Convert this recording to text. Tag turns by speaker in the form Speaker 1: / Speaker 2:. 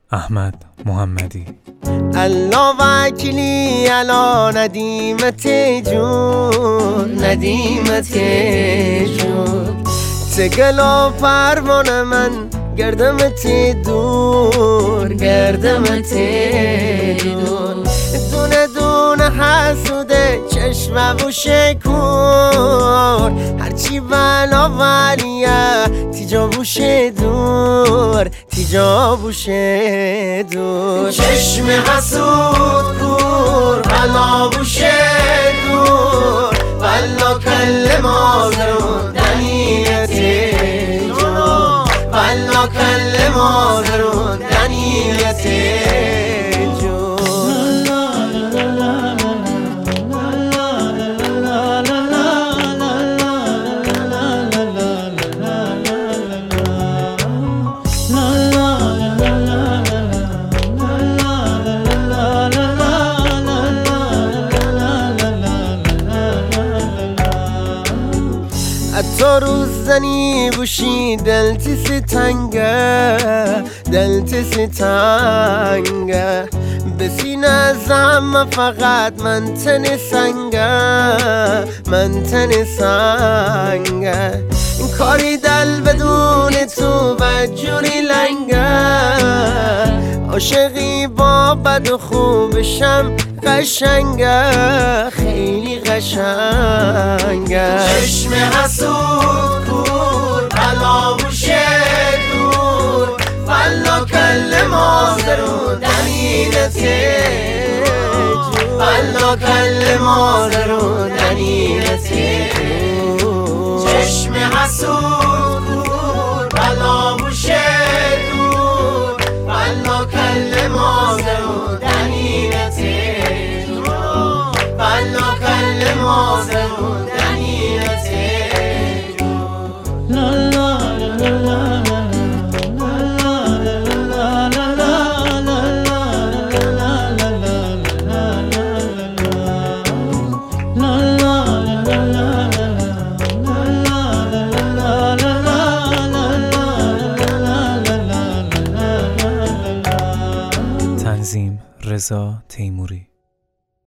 Speaker 1: احمد محمدی.
Speaker 2: الله وکیلی علا ندیمت جون، ندیمت جون، تگل و پروانه من گردمت دور، گردمت دور، دونه دونه حسوده چشم و شکور، هرچی بلا ولیه تیجا بوشه دور، تیجا بوشه دور، چشم حسود کور بلا بوشه دور، بلا کل مادرون دنیت جون، بلا کل مادرون دنیت جون. تو روز زنی بوشی دلتی ستنگه، دلتی ستنگه، بسینه زم فقط من تن سنگه، من تن سنگه، این کاری دل بدون تو بجوری لنگه، عاشقی با بد و خوبشم قشنگه، خیلی قشنگه، چشم حسود کور بلا بوشه دور، بلا کل مادرون دنیرت جون، بلا کل مادرون دنیرت جون، چشم حسود کور بلا بوشه دور، بلا کل مادرون دنیرت جون، بلا کل مادرون دنیرت جون. لا لا لا لا
Speaker 1: تنظیم رضا تیموری.